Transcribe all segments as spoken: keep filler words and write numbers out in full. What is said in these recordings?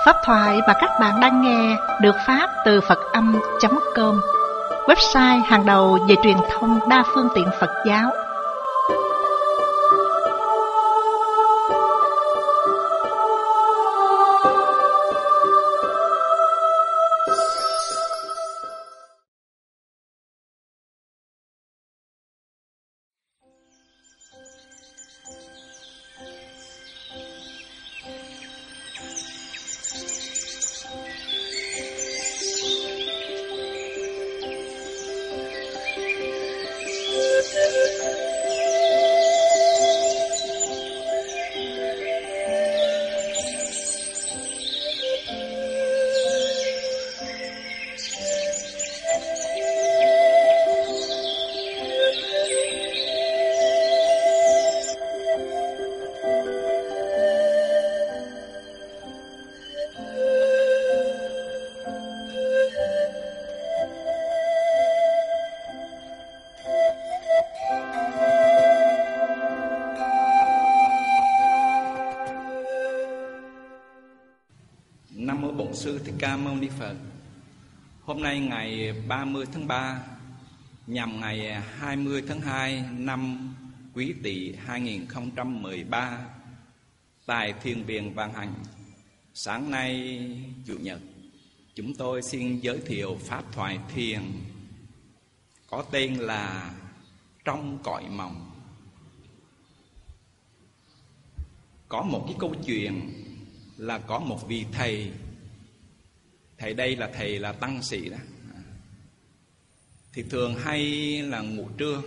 Pháp thoại mà các bạn đang nghe được phát từ Phật Âm chấm com, website hàng đầu về truyền thông đa phương tiện Phật giáo. Nam mô Bổn Sư Thích Ca Mâu Ni Phật. Hôm nay ngày ba mươi tháng ba, nhằm ngày hai mươi tháng hai năm Quý Tỵ hai nghìn không trăm mười ba, tại Thiền viện Vạn Hạnh. Sáng nay Chủ nhật, chúng tôi xin giới thiệu pháp thoại thiền có tên là Trong Cõi Mộng. Có một cái câu chuyện là có một vị thầy, thầy đây là thầy là tăng sĩ đó, thì thường hay là ngủ trưa.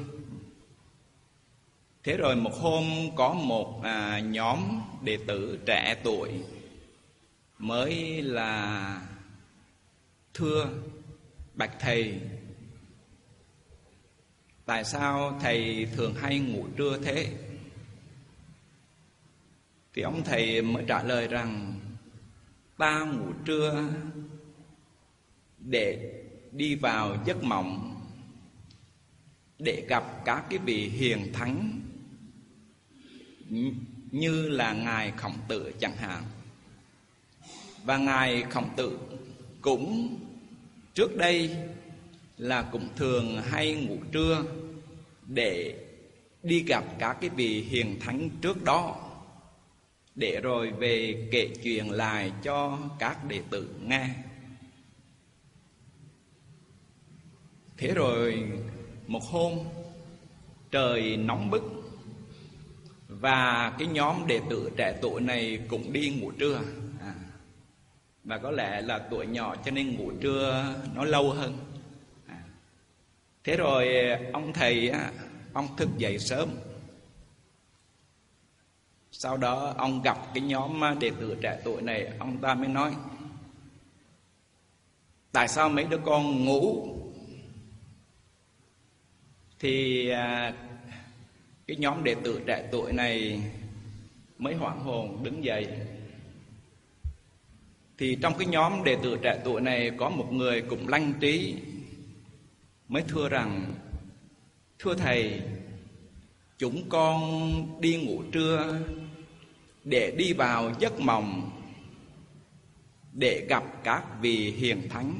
Thế rồi một hôm có một à, nhóm đệ tử trẻ tuổi mới là thưa: bạch thầy, tại sao thầy thường hay ngủ trưa thế? Thì ông thầy mới trả lời rằng: ta ngủ trưa để đi vào giấc mộng, để gặp các cái vị hiền thánh như là Ngài Khổng Tử chẳng hạn. Và Ngài Khổng Tử cũng trước đây là cũng thường hay ngủ trưa để đi gặp các cái vị hiền thánh trước đó, để rồi về kể chuyện lại cho các đệ tử nghe. Thế rồi một hôm trời nóng bức, và cái nhóm đệ tử trẻ tuổi này cũng đi ngủ trưa, à, và có lẽ là tuổi nhỏ cho nên ngủ trưa nó lâu hơn. à. Thế rồi ông thầy á, ông thức dậy sớm. Sau đó ông gặp cái nhóm đệ tử trẻ tuổi này, ông ta mới nói: tại sao mấy đứa con ngủ? Thì à, cái nhóm đệ tử trẻ tuổi này mới hoảng hồn đứng dậy. Thì trong cái nhóm đệ tử trẻ tuổi này có một người cũng lanh trí, mới thưa rằng: thưa thầy, chúng con đi ngủ trưa để đi vào giấc mộng, để gặp các vị hiền thánh.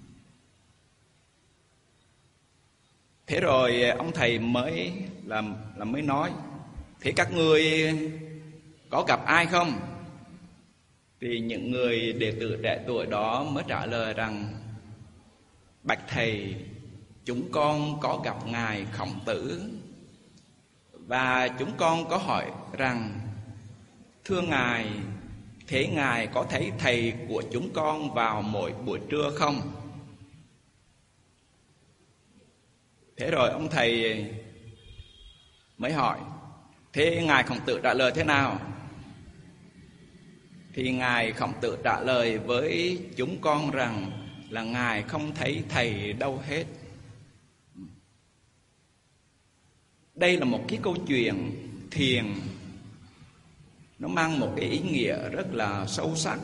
Thế rồi ông thầy mới là, là mới nói: thế các ngươi có gặp ai không? Thì những người đệ tử trẻ tuổi đó mới trả lời rằng: bạch thầy, chúng con có gặp Ngài Khổng Tử, và chúng con có hỏi rằng: thưa Ngài, thế Ngài có thấy thầy của chúng con vào mỗi buổi trưa không? Thế rồi ông thầy mới hỏi: thế Ngài Khổng Tử trả lời thế nào? Thì Ngài Khổng Tử trả lời với chúng con rằng là Ngài không thấy thầy đâu hết. Đây là một cái câu chuyện thiền, nó mang một cái ý nghĩa rất là sâu sắc.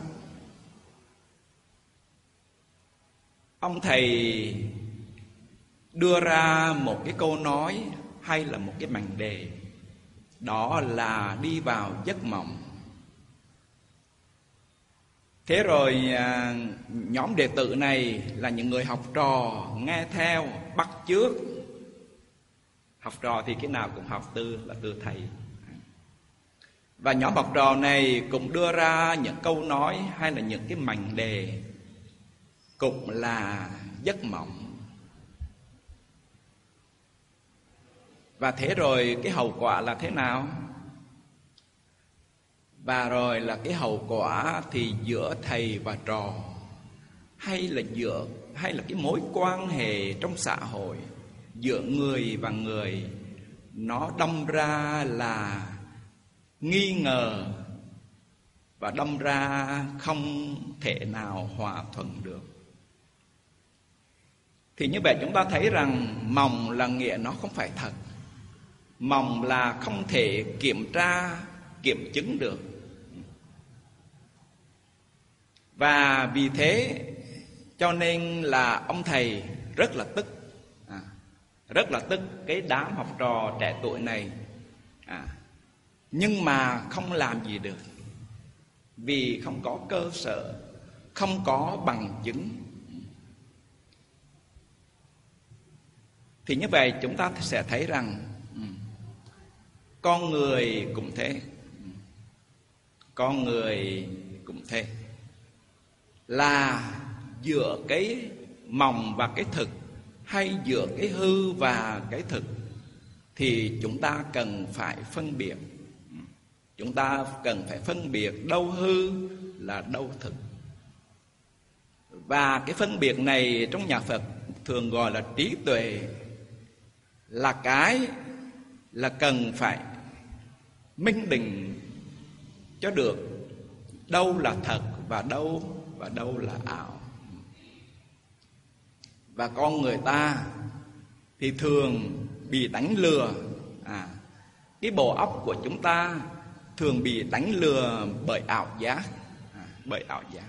Ông thầy đưa ra một cái câu nói hay là một cái mệnh đề, đó là đi vào giấc mộng. Thế rồi à, nhóm đệ tử này là những người học trò, nghe theo, bắt chước. Học trò thì cái nào cũng học từ là từ thầy. Và nhóm học trò này cũng đưa ra những câu nói hay là những cái mệnh đề cũng là giấc mộng. Và thế rồi cái hậu quả là thế nào? Và rồi là cái hậu quả thì giữa thầy và trò, hay là giữa hay là cái mối quan hệ trong xã hội giữa người và người, nó đâm ra là nghi ngờ và đâm ra không thể nào hòa thuận được. Thì như vậy chúng ta thấy rằng mộng là nghĩa nó không phải thật. Mộng là không thể kiểm tra, kiểm chứng được. Và vì thế cho nên là ông thầy rất là tức, à, rất là tức cái đám học trò trẻ tuổi này, à, nhưng mà không làm gì được, vì không có cơ sở, không có bằng chứng. Thì như vậy chúng ta sẽ thấy rằng con người cũng thế, con người cũng thế, là giữa cái mộng và cái thực, hay giữa cái hư và cái thực, thì chúng ta cần phải phân biệt. Chúng ta cần phải phân biệt đâu hư là đâu thực. Và cái phân biệt này trong nhà Phật thường gọi là trí tuệ, là cái là cần phải minh định cho được đâu là thật và đâu và đâu là ảo. Và con người ta thì thường bị đánh lừa, à, cái bộ óc của chúng ta thường bị đánh lừa bởi ảo giác, à, bởi ảo giác.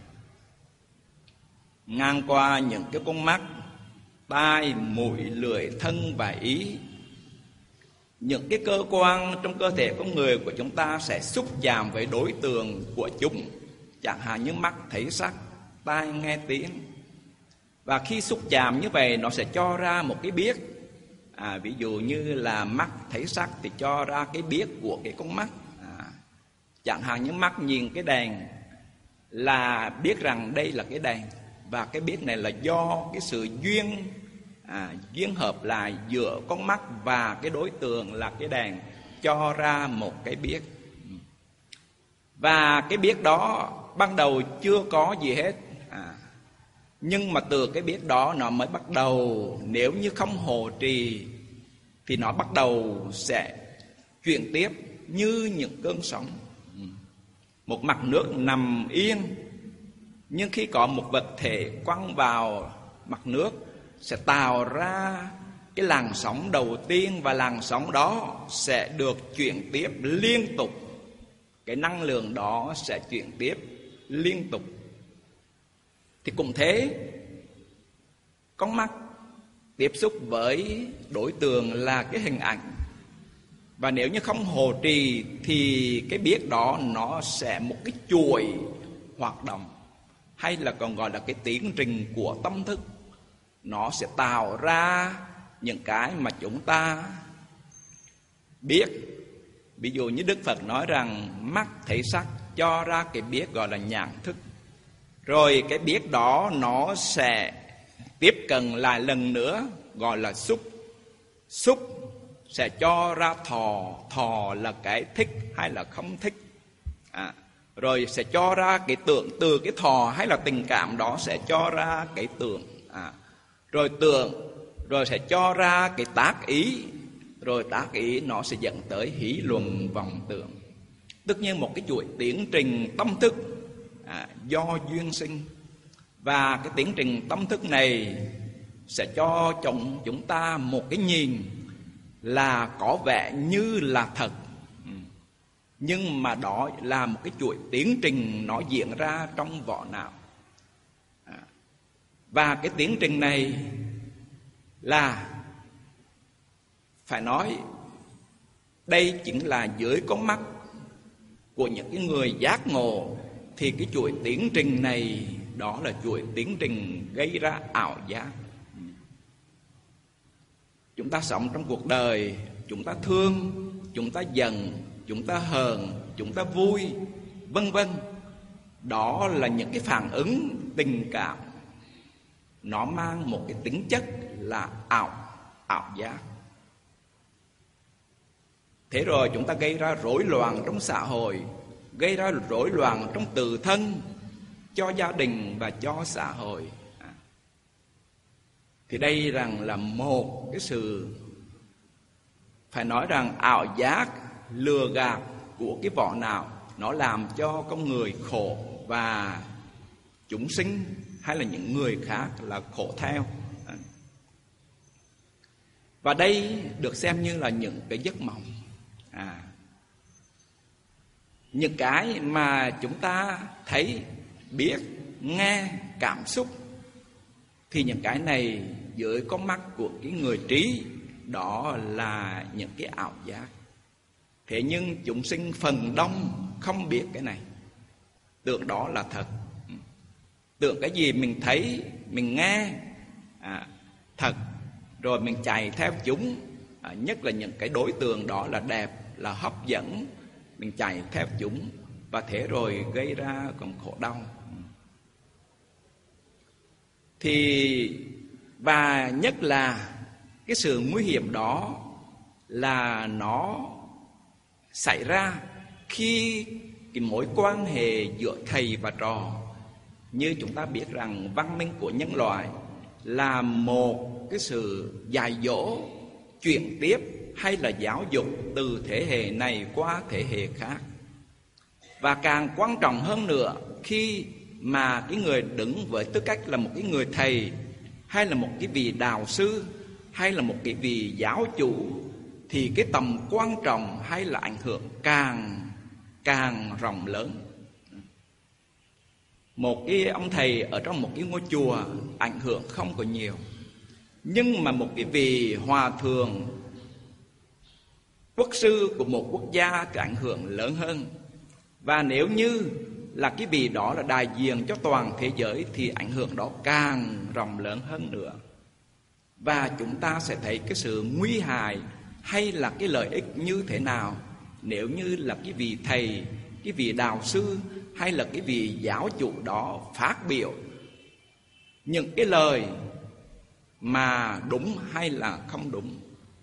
Ngang qua những cái con mắt, tai, mũi, lưỡi, thân và ý, những cái cơ quan trong cơ thể con người của chúng ta sẽ xúc chạm với đối tượng của chúng. Chẳng hạn như mắt thấy sắc, tai nghe tiếng. Và khi xúc chạm như vậy nó sẽ cho ra một cái biết, à, ví dụ như là mắt thấy sắc thì cho ra cái biết của cái con mắt, à, chẳng hạn như mắt nhìn cái đèn là biết rằng đây là cái đèn. Và cái biết này là do cái sự duyên, à, duyên hợp lại giữa con mắt và cái đối tượng là cái đèn, cho ra một cái biết. Và cái biết đó ban đầu chưa có gì hết, à, nhưng mà từ cái biết đó nó mới bắt đầu, nếu như không hộ trì thì nó bắt đầu sẽ chuyển tiếp như những cơn sóng. Một mặt nước nằm yên, nhưng khi có một vật thể quăng vào mặt nước sẽ tạo ra cái làn sóng đầu tiên, và làn sóng đó sẽ được chuyển tiếp liên tục. Cái năng lượng đó sẽ chuyển tiếp liên tục. Thì cũng thế, con mắt tiếp xúc với đối tượng là cái hình ảnh, và nếu như không hộ trì thì cái biết đó nó sẽ một cái chuỗi hoạt động, hay là còn gọi là cái tiến trình của tâm thức. Nó sẽ tạo ra những cái mà chúng ta biết. Ví dụ như Đức Phật nói rằng mắt thấy sắc cho ra cái biết gọi là nhãn thức. Rồi cái biết đó nó sẽ tiếp cận lại lần nữa gọi là xúc. Xúc sẽ cho ra thọ, thọ là cái thích hay là không thích, à, rồi sẽ cho ra cái tưởng, từ cái thọ hay là tình cảm đó sẽ cho ra cái tưởng, à, rồi tưởng, rồi sẽ cho ra cái tác ý, rồi tác ý nó sẽ dẫn tới hí luận vọng tưởng. Tất nhiên một cái chuỗi tiến trình tâm thức, à, do duyên sinh. Và cái tiến trình tâm thức này sẽ cho chúng, chúng ta một cái nhìn là có vẻ như là thật, nhưng mà đó là một cái chuỗi tiến trình nó diễn ra trong vỏ não. Và cái tiến trình này là phải nói đây chính là dưới con mắt của những cái người giác ngộ thì cái chuỗi tiến trình này, đó là chuỗi tiến trình gây ra ảo giác. Chúng ta sống trong cuộc đời, chúng ta thương, chúng ta giận, chúng ta hờn, chúng ta vui, vân vân. Đó là những cái phản ứng tình cảm, nó mang một cái tính chất là ảo, ảo giác. Thế rồi chúng ta gây ra rối loạn trong xã hội, gây ra rối loạn trong tự thân, cho gia đình và cho xã hội. Thì đây rằng là một cái sự, phải nói rằng ảo giác, lừa gạt của cái vỏ não, nó làm cho con người khổ và chúng sinh hay là những người khác là khổ theo. Và đây được xem như là những cái giấc mộng. À, những cái mà chúng ta thấy, biết, nghe, cảm xúc, thì những cái này dưới con mắt của cái người trí, đó là những cái ảo giác. Thế nhưng chúng sinh phần đông không biết cái này, tưởng đó là thật. Tưởng cái gì mình thấy, mình nghe à, thật, rồi mình chạy theo chúng. à, Nhất là những cái đối tượng đó là đẹp, là hấp dẫn, mình chạy theo chúng, và thế rồi gây ra còn khổ đau. Thì và nhất là cái sự nguy hiểm đó là nó xảy ra khi cái mối quan hệ giữa thầy và trò. Như chúng ta biết rằng văn minh của nhân loại là một cái sự dạy dỗ, chuyển tiếp hay là giáo dục từ thế hệ này qua thế hệ khác. Và càng quan trọng hơn nữa, khi mà cái người đứng với tư cách là một cái người thầy, hay là một cái vị đạo sư, hay là một cái vị giáo chủ, thì cái tầm quan trọng hay là ảnh hưởng càng càng rộng lớn. Một cái ông thầy ở trong một cái ngôi chùa ảnh hưởng không có nhiều, nhưng mà một cái vị hòa thượng, quốc sư của một quốc gia thì ảnh hưởng lớn hơn. Và nếu như là cái vị đó là đại diện cho toàn thế giới thì ảnh hưởng đó càng rộng lớn hơn nữa. Và chúng ta sẽ thấy cái sự nguy hại hay là cái lợi ích như thế nào nếu như là cái vị thầy, cái vị đạo sư hay là cái vị giáo chủ đó phát biểu những cái lời mà đúng hay là không đúng.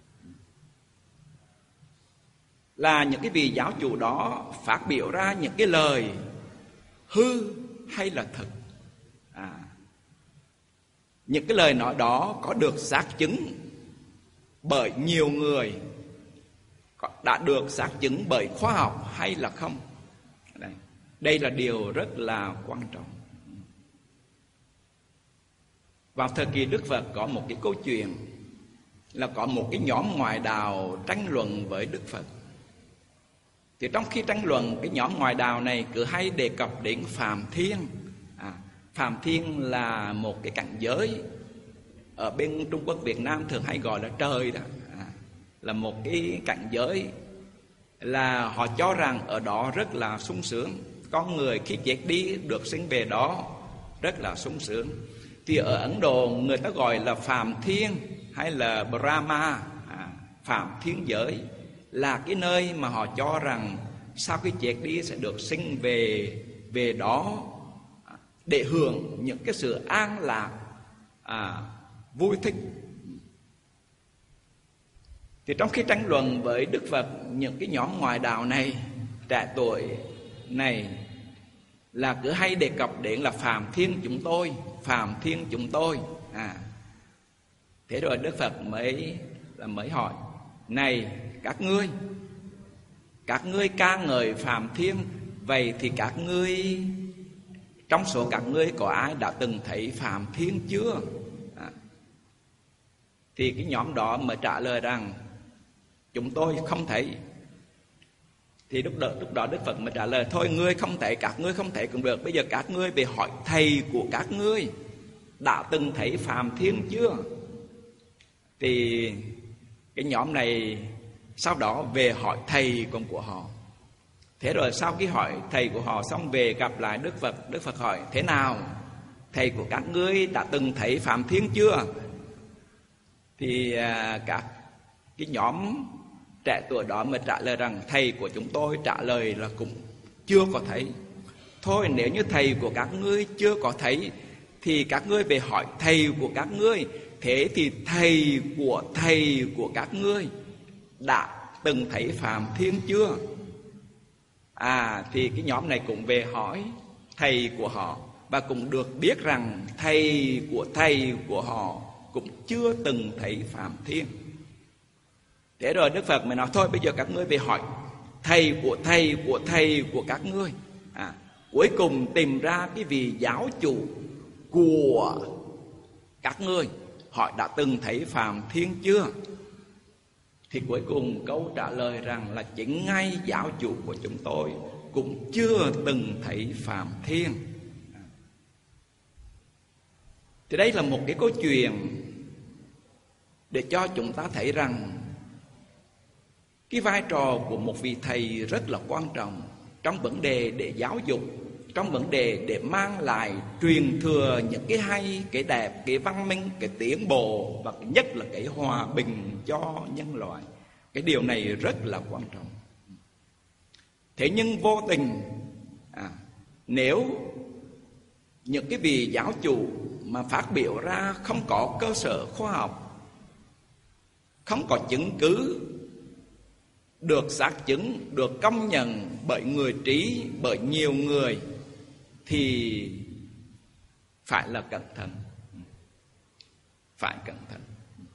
Là những cái vị giáo chủ đó phát biểu ra những cái lời hư hay là thật. à, Những cái lời nói đó có được xác chứng bởi nhiều người, đã được xác chứng bởi khoa học hay là không. Đây, đây là điều rất là quan trọng. Vào thời kỳ Đức Phật có một cái câu chuyện là có một cái nhóm ngoại đạo tranh luận với Đức Phật. Thì trong khi tranh luận, cái nhóm ngoại đạo này cứ hay đề cập đến Phạm Thiên. à, Phạm Thiên là một cái cảnh giới ở bên Trung Quốc Việt Nam thường hay gọi là trời đó. à, Là một cái cảnh giới là họ cho rằng ở đó rất là sung sướng. Con người khi chết đi được sinh về đó rất là sung sướng. Thì ở Ấn Độ người ta gọi là Phạm Thiên hay là Brahma, à, Phạm Thiên giới, là cái nơi mà họ cho rằng sau khi chết đi sẽ được sinh về về đó để hưởng những cái sự an lạc, à, vui thích. Thì trong khi tranh luận với Đức Phật, những cái nhóm ngoại đạo này, trẻ tuổi này, là cứ hay đề cập đến là Phạm Thiên chúng tôi, Phạm Thiên chúng tôi. à Thế rồi Đức Phật mới là mới hỏi: này các ngươi, các ngươi ca ngợi Phạm Thiên, vậy thì các ngươi, trong số các ngươi có ai đã từng thấy Phạm Thiên chưa? à, Thì cái nhóm đó mới trả lời rằng chúng tôi không thấy. Thì lúc đó, lúc đó Đức Phật mới trả lời: thôi ngươi không thấy, các ngươi không thấy cũng được. Bây giờ các ngươi về hỏi thầy của các ngươi đã từng thấy Phạm Thiên chưa? Thì cái nhóm này sau đó về hỏi thầy con của họ. Thế rồi sau khi hỏi thầy của họ xong về gặp lại Đức Phật, Đức Phật hỏi: thế nào, thầy của các ngươi đã từng thấy Phạm Thiên chưa? Thì à, các cái nhóm trẻ tuổi đó mới trả lời rằng thầy của chúng tôi trả lời là cũng chưa có thấy. Thôi nếu như thầy của các ngươi chưa có thấy thì các ngươi về hỏi thầy của các ngươi. Thế thì thầy của thầy của các ngươi đã từng thấy Phạm Thiên chưa? À thì cái nhóm này cũng về hỏi thầy của họ, và cũng được biết rằng thầy của thầy của họ cũng chưa từng thấy Phạm Thiên. Thế rồi Đức Phật mới nói: thôi bây giờ các ngươi về hỏi thầy của thầy của thầy của các ngươi. À, cuối cùng tìm ra cái vị giáo chủ của các ngươi, họ đã từng thấy Phạm Thiên chưa? Thì cuối cùng câu trả lời rằng là chính ngay giáo chủ của chúng tôi cũng chưa từng thấy Phạm Thiên. Thì đây là một cái câu chuyện để cho chúng ta thấy rằng cái vai trò của một vị thầy rất là quan trọng trong vấn đề để giáo dục, trong vấn đề để mang lại truyền thừa những cái hay, cái đẹp, cái văn minh, cái tiến bộ, và nhất là cái hòa bình cho nhân loại. Cái điều này rất là quan trọng. Thế nhưng vô tình à, nếu những cái vị giáo chủ mà phát biểu ra không có cơ sở khoa học, không có chứng cứ được xác chứng, được công nhận bởi người trí, bởi nhiều người, thì phải là cẩn thận. Phải cẩn thận.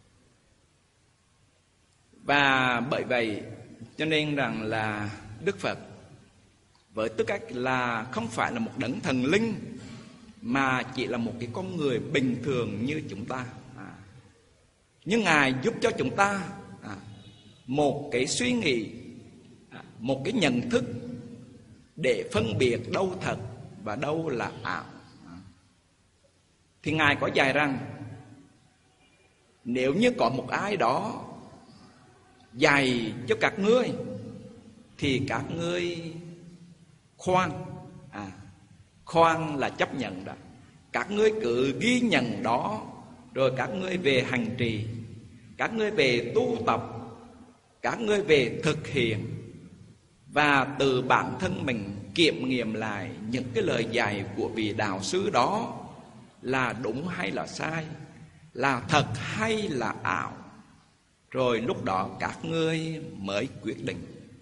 Và bởi vậy cho nên rằng là Đức Phật với tư cách là không phải là một đấng thần linh, mà chỉ là một cái con người bình thường như chúng ta. À, nhưng Ngài giúp cho chúng ta à, một cái suy nghĩ, à, một cái nhận thức để phân biệt đâu thật và đâu là ảo. À, thì Ngài có dạy rằng nếu như có một ai đó dạy cho các ngươi thì các ngươi khoan. À, khoan là chấp nhận đó. Các ngươi cứ ghi nhận đó, rồi các ngươi về hành trì, các ngươi về tu tập, các ngươi về thực hiện, và từ bản thân mình kiểm nghiệm lại những cái lời dạy của vị đạo sư đó là đúng hay là sai, là thật hay là ảo. Rồi lúc đó các ngươi mới quyết định.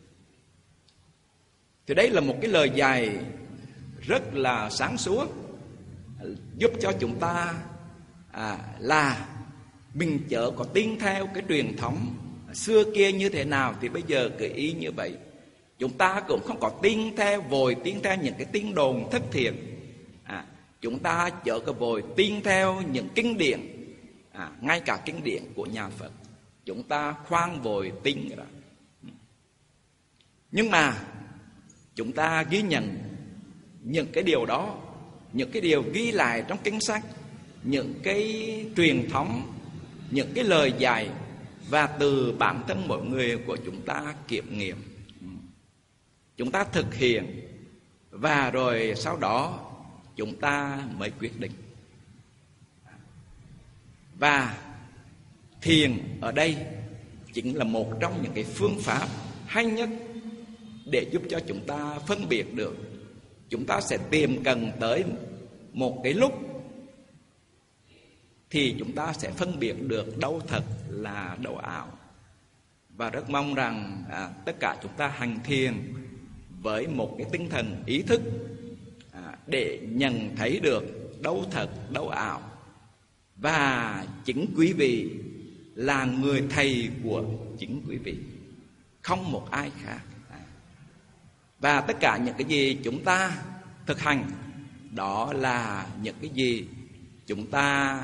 Thì đấy là một cái lời dạy rất là sáng suốt, giúp cho chúng ta à, là mình chớ có tin theo cái truyền thống xưa kia như thế nào thì bây giờ cứ ý như vậy. Chúng ta cũng không có tin theo, vội tin theo những cái tin đồn thất thiệt. À, chúng ta chớ có vội tin theo những kinh điển, à, ngay cả kinh điển của nhà Phật chúng ta khoan vội tin rồi. Nhưng mà chúng ta ghi nhận những cái điều đó, những cái điều ghi lại trong kinh sách, những cái truyền thống, những cái lời dạy, và từ bản thân mỗi người của chúng ta kiểm nghiệm, chúng ta thực hiện, và rồi sau đó chúng ta mới quyết định. Và thiền ở đây chính là một trong những cái phương pháp hay nhất để giúp cho chúng ta phân biệt được. Chúng ta sẽ tìm cần tới một cái lúc thì chúng ta sẽ phân biệt được đâu thật là đâu ảo. Và rất mong rằng à, tất cả chúng ta hành thiền với một cái tinh thần ý thức à, để nhận thấy được đâu thật đâu ảo. Và chính quý vị là người thầy của chính quý vị, không một ai khác. Và tất cả những cái gì chúng ta thực hành đó là những cái gì chúng ta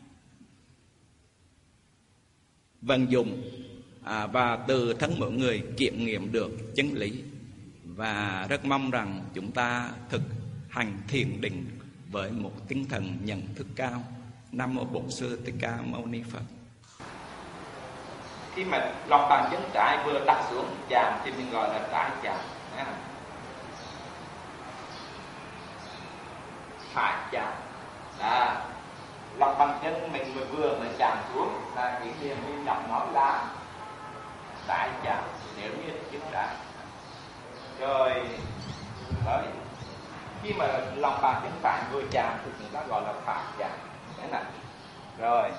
vận dụng à, và từ thân mỗi người kiểm nghiệm được chân lý. Và rất mong rằng chúng ta thực hành thiền định với một tinh thần nhận thức cao. Nam mô Bổn Sư Thích Ca Mâu Ni Phật. Khi mà lòng bàn chân trái vừa đặt xuống chạm thì mình gọi là trái chạm. phải chạm. À, lòng bàn chân mình vừa vừa mới chạm xuống là cái miệng mình nhọc nói là trái chạm, nếu như chân trái. Rồi mới khi mà lòng bàn chân phải vừa chạm thì chúng ta gọi là phải chạm. Đấy này. Rồi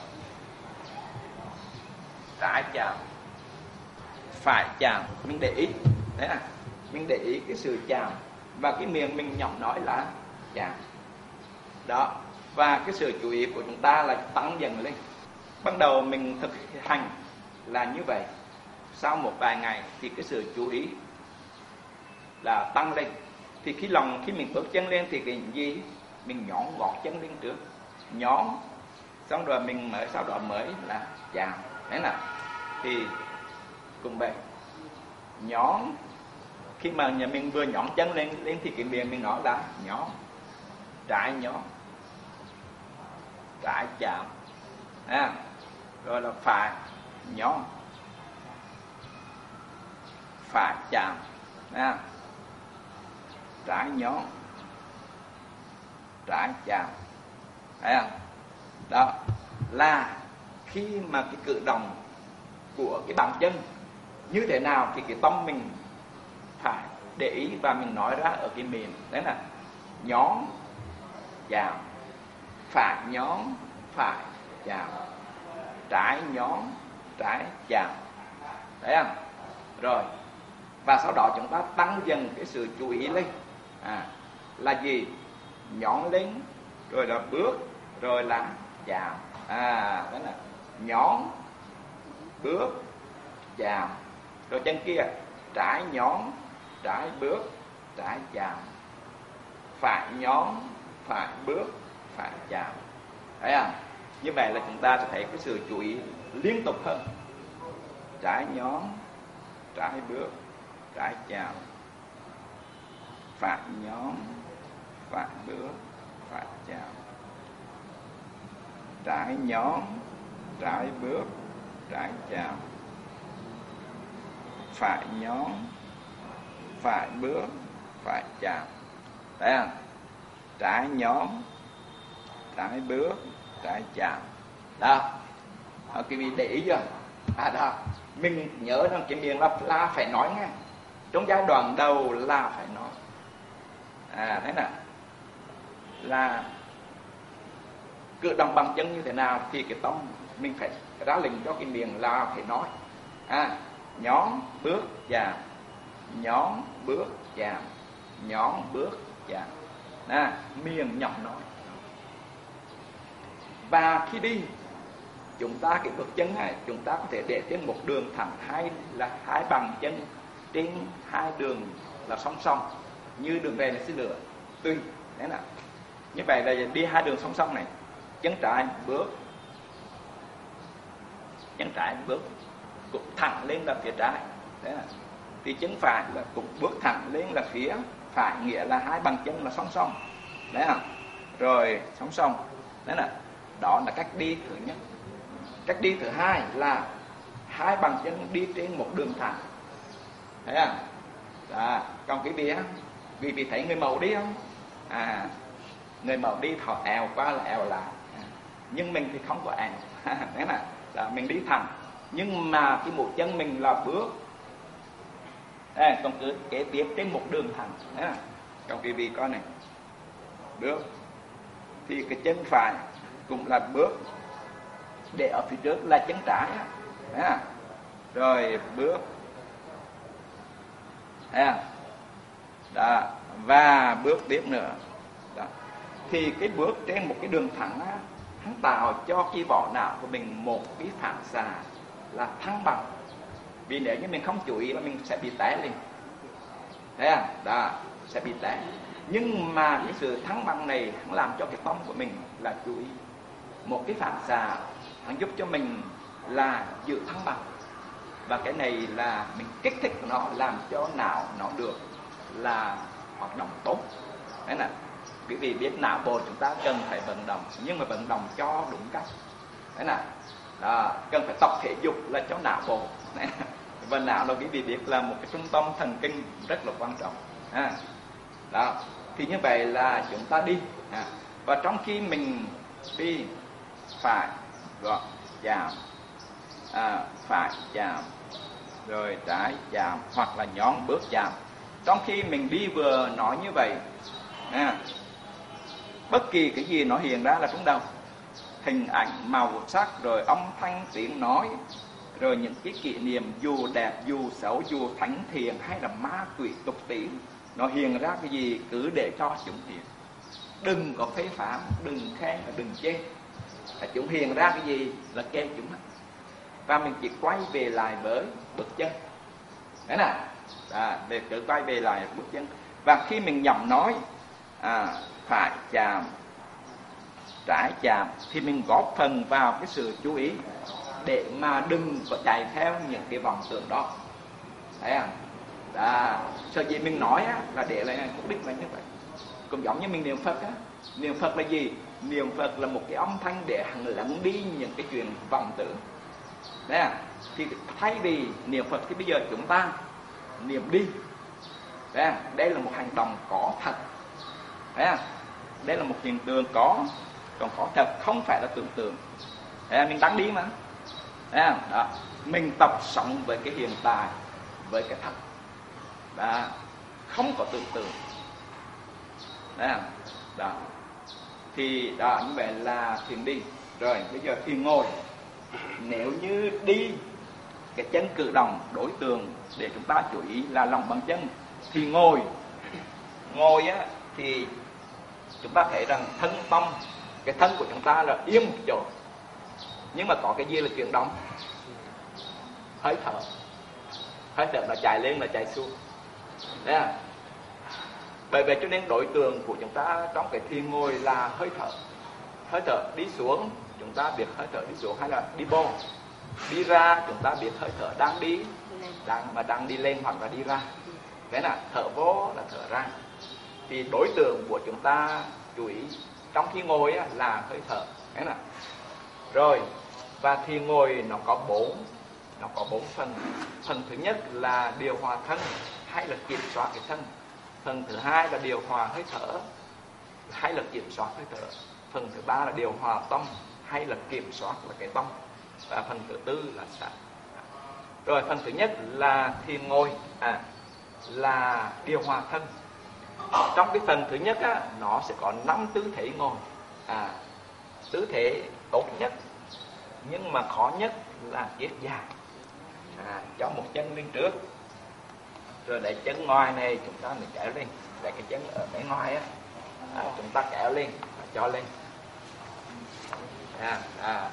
trái chạm, phải chạm, mình để ý. Đấy à, mình để ý cái sự chạm và cái miệng mình nhọc nói là chạm. Đó. Và cái sự chú ý của chúng ta là tăng dần lên. Ban đầu mình thực hành là như vậy. Sau một vài ngày thì cái sự chú ý là tăng lên. Thì khi lòng khi mình bước chân lên thì cái gì? Mình nhón gọt chân lên trước. Nhón. Xong rồi mình mới sau đó mới là chạm. Đấy nè. Thì cũng vậy. Nhón. Khi mà nhà mình vừa nhón chân lên lên thì cái miệng mình nói là nhón. Trái nhón. Trái chạm. À, rồi là phải nhón. Phải chạm. À, trái nhón. Trái chạm. Thấy không? Đó là khi mà cái cử động của cái bàn chân như thế nào thì cái tâm mình phải để ý và mình nói ra ở cái miệng. Đấy là nhón chạm, phải nhón phải chạm, trái nhón trái chạm. Thấy không? Rồi. Và sau đó chúng ta tăng dần cái sự chú ý lên. À, là gì? Nhón lên, rồi là bước, rồi là chạm. À, đó là nhón, bước, chạm. Rồi chân kia, trái nhón, trái bước, trái chạm. Phải nhón, phải bước, phải chạm. Thấy không? Như vậy là chúng ta sẽ thấy cái sự chú ý liên tục hơn. Trái nhón, trái bước, trái chạm. Phải nhón, phải bước, phải chạm. Trái nhón, trái bước, trái chạm. Phải nhón, phải bước, phải chạm. Thấy không? Trái nhón, trái bước, trái chạm. Đó. Ở cái vị để ý chưa? À đó. Mình nhớ rằng cái miệng là, là phải nói nghe. Trong giai đoạn đầu là phải nói. À thế nào? Là cử động bằng chân như thế nào thì cái tâm mình phải ra lệnh cho cái miệng là phải nói. À, nhón bước chạm, nhón bước chạm, nhón bước chạm. À, miệng nhọc nói. Và khi đi, chúng ta cái bước chân này chúng ta có thể để trên một đường thẳng, hay là hai bàn chân trên hai đường là song song, như đường này là xin lửa tùy. Thế nào? Như vậy là đi hai đường song song này. Chân trái bước, chân trái bước cũng thẳng lên là phía trái. Thế nào? Thì chân phải là cũng bước thẳng lên là phía phải, nghĩa là hai bàn chân là song song. Đấy không? Rồi song song. Đấy là đó là cách đi thứ nhất. Cách đi thứ hai là hai bàn chân đi trên một đường thẳng. Thấy không? Đó. Còn cái vị á, vì vì thấy người mẫu đi không? À, người mẫu đi thọ èo qua là èo lại. À, nhưng mình thì không có èo. Thế nào? Là mình đi thẳng. Nhưng mà cái mũi chân mình là bước. À, còn cứ kế tiếp trên một đường thẳng. Thế nào? Còn cái vị coi này. Bước. Thì cái chân phải cũng là bước. Để ở phía trước là chân trái. À, rồi bước. À, đó. Và bước tiếp nữa. Đó. Thì cái bước trên một cái đường thẳng á, hắn tạo cho cái vỏ não của mình một cái phản xạ là thăng bằng. Vì nếu như mình không chú ý là mình sẽ bị té lên. Thấy không? Đó, sẽ bị té. Nhưng mà cái sự thăng bằng này hắn làm cho cái tâm của mình là chú ý. Một cái phản xạ hắn giúp cho mình là giữ thăng bằng. Và cái này là mình kích thích nó, làm cho não nó được là hoạt động tốt. Đấy là quý vị biết não bộ chúng ta cần phải vận động, nhưng mà vận động cho đúng cách. Đấy là đó, cần phải tập thể dục là cho não bộ. Và não là quý vị biết là một cái trung tâm thần kinh rất là quan trọng. À, đó. Thì như vậy là chúng ta đi. À, Và trong khi mình đi phải gọt chạm, à, phải chạm, rồi trái chạm, hoặc là nhón bước chạm. Trong khi mình đi vừa nói như vậy, à, bất kỳ cái gì nó hiện ra là trong đầu, hình ảnh, màu sắc, rồi âm thanh, tiếng nói, rồi những cái kỷ niệm dù đẹp, dù xấu, dù thánh thiện hay là ma quỷ tục tĩ, nó hiện ra cái gì cứ để cho chúng hiện. Đừng có phê phán, đừng khen, đừng chê. Chúng hiện ra cái gì là khen chúng. Và mình chỉ quay về lại với bước chân. Đấy nè, à, để cứ quay về lại bước chân. Và khi mình nhầm nói à, phải chạm, trái chạm, thì mình góp phần vào cái sự chú ý để mà đừng có chạy theo những cái vòng tưởng đó. Đấy à, à sở dĩ mình nói á, là để lại mục đích là như vậy. Cũng giống như mình niệm Phật á, niệm Phật là gì? Niệm Phật là một cái âm thanh để hằng lắng đi những cái chuyện vọng tưởng. Đấy à, thì thay vì niệm Phật thì bây giờ chúng ta niệm đi. Đấy à, đây là một hành động có thật. Đấy à, đây là một hiện tượng có, còn có thật, không phải là tưởng tượng. Đấy à, mình đang đi mà. Đấy à, đó. Mình tập sống với cái hiện tại, với cái thật. Đó. Không có tưởng tượng. Đấy à, đó. Thì đó, như vậy là thiền đi. Rồi bây giờ thì ngồi. Nếu như đi, cái chân cử động đối tượng để chúng ta chú ý là lòng bàn chân, thì ngồi. Ngồi á thì chúng ta thấy rằng thân tâm, cái thân của chúng ta là yên một chỗ, nhưng mà có cái gì là chuyển động? Hơi thở. Hơi thở là chạy lên là chạy xuống. Đấy à? Bởi vậy cho nên đối tượng của chúng ta trong cái thiền ngồi là hơi thở. Hơi thở đi xuống, chúng ta biết hơi thở đi xuống, hay là đi bộ. Đi ra, chúng ta biết hơi thở đang đi, đang mà đang đi lên hoặc là đi ra. Đấy là thở vô là thở ra. Thì đối tượng của chúng ta chú ý trong khi ngồi á, là hơi thở. Đấy là. Rồi, và thì ngồi nó có bốn, nó có bốn phần. Phần thứ nhất là điều hòa thân hay là kiểm soát cái thân. Phần thứ hai là điều hòa hơi thở hay là kiểm soát hơi thở. Phần thứ ba là điều hòa tâm hay là kiểm soát là cái tâm. Và phần thứ tư là sát. Rồi phần thứ nhất là thiền ngồi, à, là điều hòa thân. Trong cái phần thứ nhất á, nó sẽ có năm tư thế ngồi. À, tư thế tốt nhất nhưng mà khó nhất là chết dài. À, cho một chân lên trước, rồi để chân ngoài này chúng ta mình kéo lên, để cái chân ở bên ngoài á, à, chúng ta kéo lên và cho lên. À, à.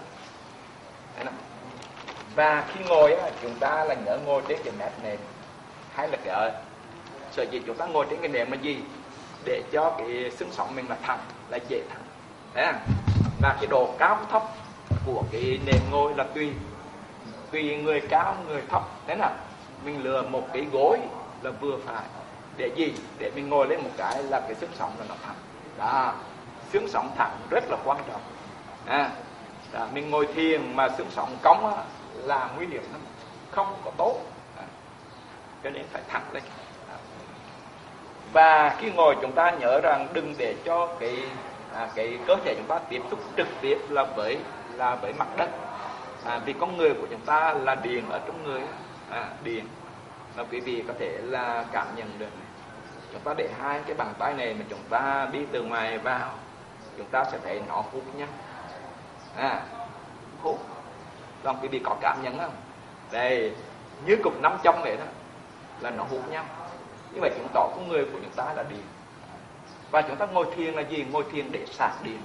Và khi ngồi á, chúng ta là nhớ ngồi trên cái mép nệm hay là cái sở dĩ chúng ta ngồi trên cái nệm là gì? Để cho cái xương sống mình là thẳng, là dễ thẳng. Đấy. Và cái độ cao thấp của cái nệm ngồi là tùy tùy người cao người thấp. Thế nào mình lựa một cái gối là vừa phải. Để gì? Để mình ngồi lên một cái là cái xương sống là nó thẳng. Đó, xương sống thẳng rất là quan trọng. À, đó, mình ngồi thiền mà xương sống cong á, là nguy hiểm lắm, không có tốt. À, cho nên phải thẳng lên. À. Và khi ngồi chúng ta nhớ rằng đừng để cho cái à, cái cơ thể chúng ta tiếp xúc trực tiếp là với là với mặt đất. À, vì con người của chúng ta là điện ở trong người, à, điện mà quý vị có thể là cảm nhận được. Chúng ta để hai cái bàn tay này mà chúng ta đi từ ngoài vào, chúng ta sẽ thấy nó hút nhau. À, hút. Còn quý vị có cảm nhận không? Đây, như cục năm trong vậy đó, là nó hút nhau. Như vậy chứng tỏ con người của chúng ta là điện. Và chúng ta ngồi thiền là gì? Ngồi thiền để sạc điện.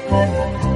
Thank you.